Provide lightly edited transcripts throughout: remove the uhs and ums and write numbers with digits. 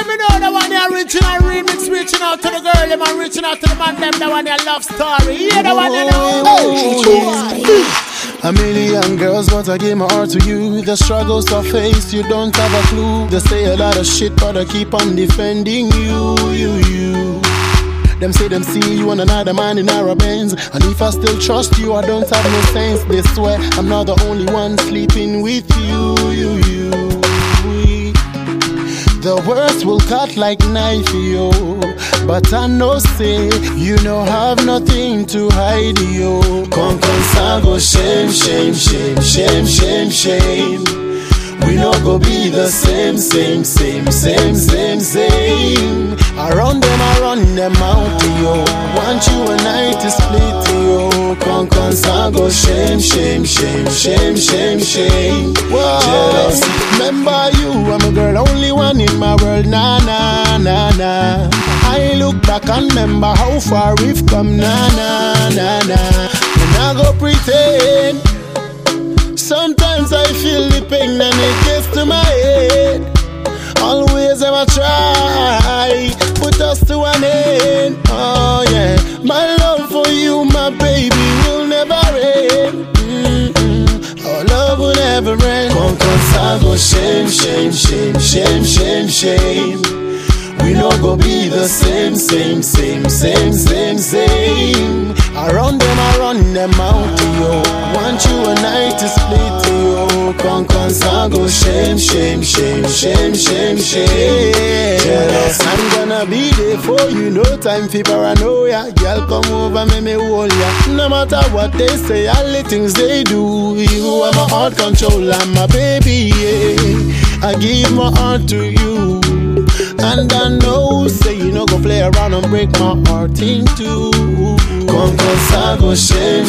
me know the one here original remix, reaching out to the girl, them and reaching out to the man, them, the one here love story. Yeah, the one you know. A million girls, but I give my heart to you. The struggles I face, you don't have a clue. They say a lot of shit, but I keep on defending you. Them say them see you and another man in our Benz, and if I still trust you, I don't have no sense. They swear I'm not the only one sleeping with you. The worst will cut like knife, yo. But I know say you no have nothing to hide, yo. Come go shame. We no go be the same. I run them out, yo. Want you and I to split, yo. Come go shame. Whoa. Jealous. Remember you, I'm a girl, only one in my world. Nah. I look back and remember how far we've come. Nah. And I go pretend. Sometimes I feel the pain and it gets to my head. Always I'ma try put us to an end. Oh yeah, my love for you, my baby, will never end. Our love will never end. Come go shame. We no go be the same. I run them out, yo. Want you and I to split, yo. Come go shame. Jealous. I'm gonna be there for you, no time for paranoia. Girl, come over, make me hold ya. No matter what they say, all the things they do, you are my heart controller, my baby, yeah. I give my heart to you. And I know, say you no go play around and break my heart in two. Come go shame.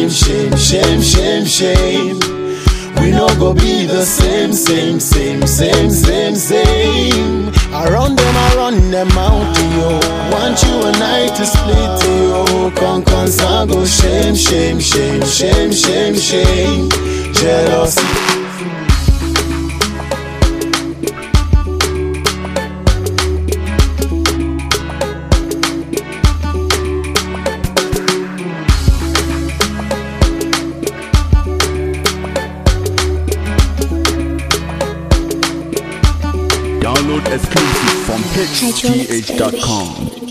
We no go be the same. I run them out, yo. Want you and I to split, yo. Come go shame. Jealousy. Download exclusive from hgh.com.